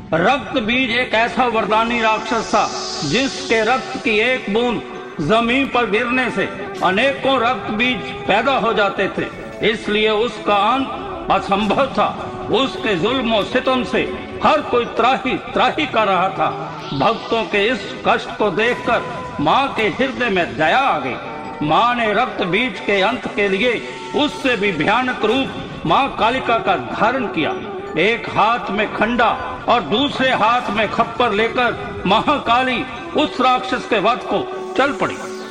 रक्त बीज एक ऐसा वरदानी राक्षस था जिसके रक्त की एक बूंद जमीन पर गिरने से अनेकों रक्त बीज पैदा हो जाते थे, इसलिए उसका अंत असंभव था। उसके जुल्म और सितम से हर कोई त्राही त्राही कर रहा था। भक्तों के इस कष्ट को देखकर माँ के हृदय में दया आ गई। माँ ने रक्त बीज के अंत के लिए उससे भी भयानक रूप माँ कालिका का धारण किया। एक हाथ में खंडा और दूसरे हाथ में खप्पर लेकर महाकाली उस राक्षस के वध को चल पड़ी।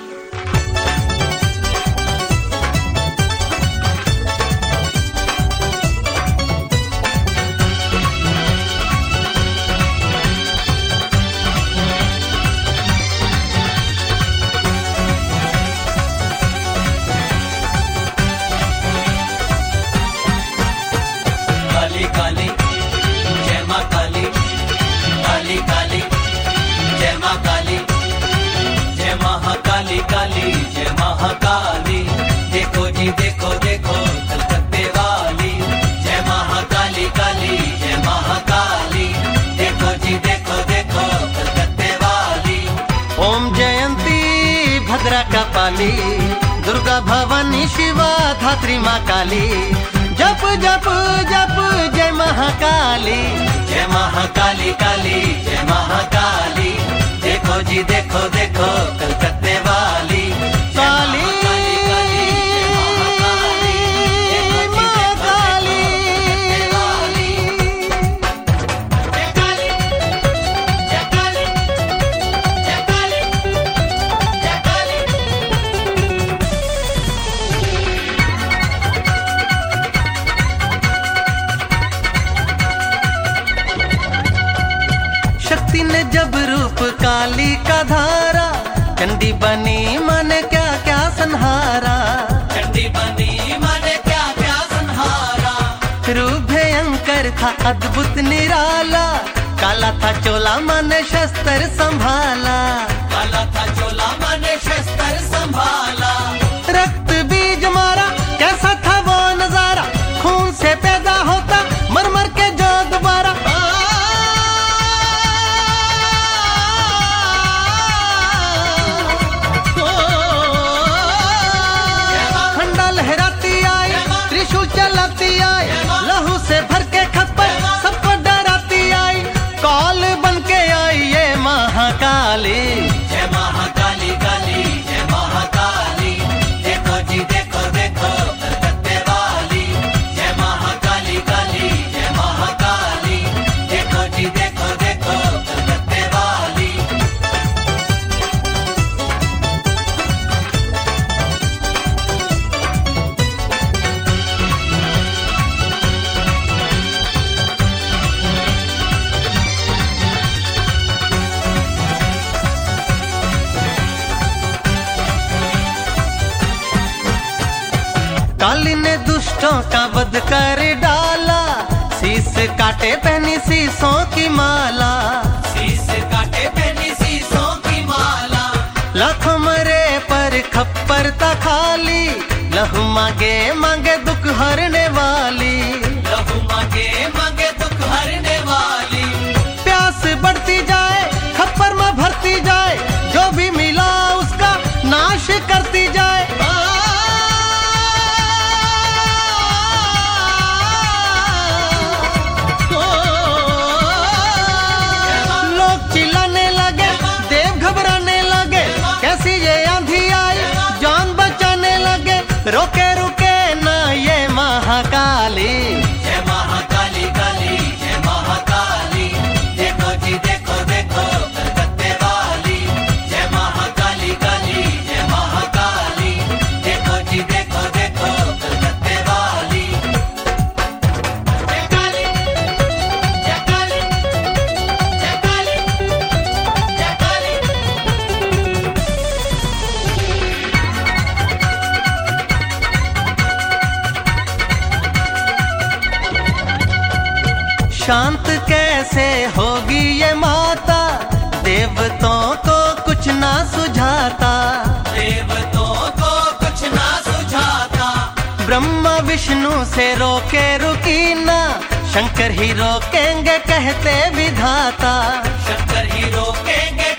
काली जय महाकाली, देखो जी देखो देखो कलकत्ते वाली। जय महाकाली काली जय महाकाली, देखो जी देखो देखो कलकत्ते वाली। ओम जयंती भद्रा कपाली, दुर्गा भवानी शिवा धात्री माँ काली। जप जप जप जय महाकाली, जय महाकाली काली जय महाकाली, देखो जी देखो देखो कलकत्ते वाली। काली शक्ति ने जब रूप काली का धारा, चंडी बनी माने क्या क्या संहारा। चंडी बनी माने क्या क्या संहारा। रूप भयंकर था अद्भुत निराला, काला था चोला माने शस्त्र संभाला। काला था चोला माने शस्त्र संभाला। रक्त बीज मारा कैसा था वो नजारा, खून से पैदा होता मर मर के जो दोबारा। खंडा लहराती आई, त्रिशूल चलाती आई, लहू से भर के खप्पर सबको डराती आई। कौल बन के आई ये महाकाली। जय महाकाली काली जय महाकाली, देखो जी देखो देखो कलकत्ते वाली। जय महाकाली काली जय महाकाली, देखो जी देखो देखो कलकत्ते वाली। काली ने दुष्टों का वध कर डाला, शीस काटे पहनी शीसों की माला। शीस काटे पहनी शीसों की माला। लाखों मरे पर खप्पर था खाली, लहू मांगे मांगे दुख हरने वाली। लहू मांगे मांगे दुख हरने वाली। प्यास बढ़ती जाए खप्पर में भरती जाए, जो भी मिला उसका नाश करती जाए। लोग चिल्लाने लगे, देव घबराने लगे, कैसी ये आंधी आई जान बचाने लगे। रोके रुके ना ये महाकाली। जय महाकाली काली जय महाकाली, देखो जी देखो देखो कलकत्ते वाली। जय महाकाली काली जय महाकाली, देखो जी देखो देखो कलकत्ते वाली। जय काली जय काली जय काली जय काली। शांत कैसे होगी ये माता, देवताओं को कुछ ना सुझाता। देवताओं को कुछ ना सुझाता। ब्रह्मा विष्णु से रोके रुकी ना, शंकर ही रोकेंगे कहते विधाता, शंकर ही रोकेंगे